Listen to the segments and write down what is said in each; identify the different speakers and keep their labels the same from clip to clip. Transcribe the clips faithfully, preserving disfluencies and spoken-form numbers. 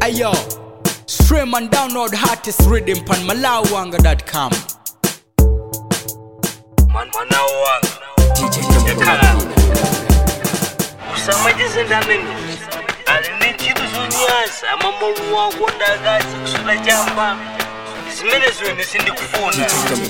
Speaker 1: Ayo, stream and download hottest rhythm on malawanga dot com.
Speaker 2: Man, Manawanga. D J Usama jisendaneni. Alinichibu zunyasa. Amamoru wangu ndagazi kusula jamba. Zimene zweni sindi kufuna.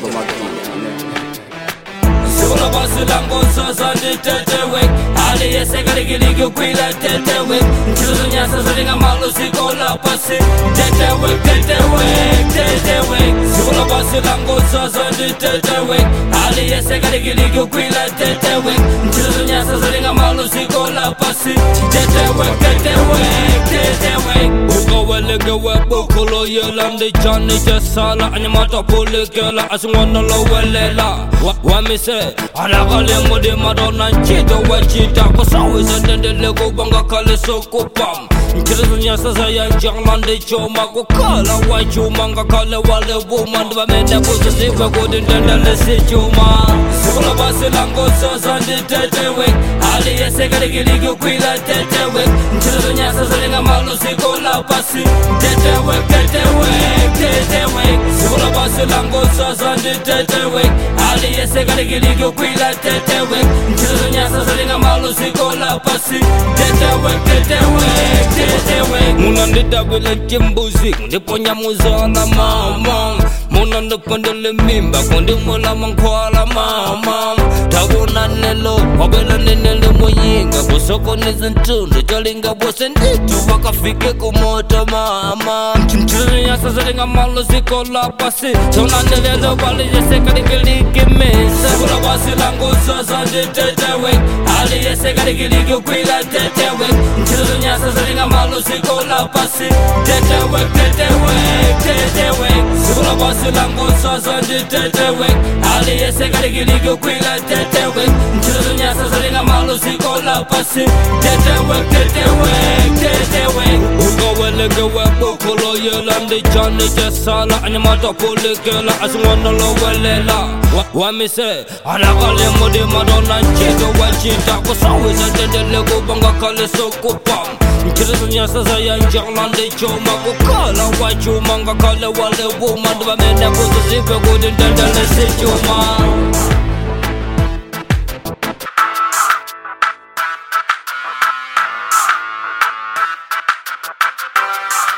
Speaker 2: Sula basi lango sasa ndi tetewek. Ali yese karigiligi kwila tetewek. Nchilu zunyasa zulinga malu sikola pasi. Tetewek, tetewek, tetewek. Sula basi lango sasa ndi tetewek. Ali yese karigiligi kwila tetewek. Nchilu zunyasa zulinga malu sikola pasi. Tetewek, tetewek, tetewek. Ukawelege webu kulo yelandi chani jesala. Anyamata pulikela asingwana lo welela. Wamise alakale ngodi madona nchito wachita Kosawi zendendele kubanga kale sokupam Nchito zunyasa zaya njanglande choma Kukala wachuma nga kale wale woman Dwa mende kuziziwe kudi ndendele si chuma Sikula basi lango sasa ndi tetewek Ali yese karigiligi kwila tetewek Nchito zunyasa zulinga malu sikula pasi Tetewek, tetewek, tetewek Sikula basi lango sasa ndi tetewek Ali yese karigiligi kwila tetewek Nchilu zunyasa zulinga malu sikola pasi Tetewek, tetewek, tetewek Muna ndidawile kimbuzi Ndiponya muzana mama Muna ndipandele mimba Kundi mula mankwala mama Tawuna nelo Wabela ninele muyinga Kusoko nizintundu Cholinga bose nditu Wakafike kumota mama Nchilu zunyasa zulinga malu sikola pasi Tuna nilele wali yese karigiligi misa Sikula basi lango sasa ndi tetewek Ali yese karigiligi kwila tetewek Nchilu zunyasa zulinga malu sikola pasi Tetewek, tetewek, tetewek Sikula basi lango sasa ndi tetewek Ali yese karigiligi kwila tetewek Nchilu zunyasa zulinga malu sikola pasi Tetewek, tetewek, tetewek Ukawelege webu kulo yelandi chani jesala Anyamata pulikela asingwana lo welela Wamise alakale ngodi madona nchito wachita Kosawi zendendele kubanga kale sokupam Nchito zunyasa zaya njanglande choma Kukala wachuma nga kale wale woman Dwa mende kuziziwe kudi ndendele si chuma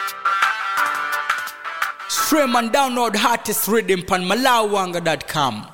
Speaker 1: Stream and download hottest rhythm on malawanga dot com.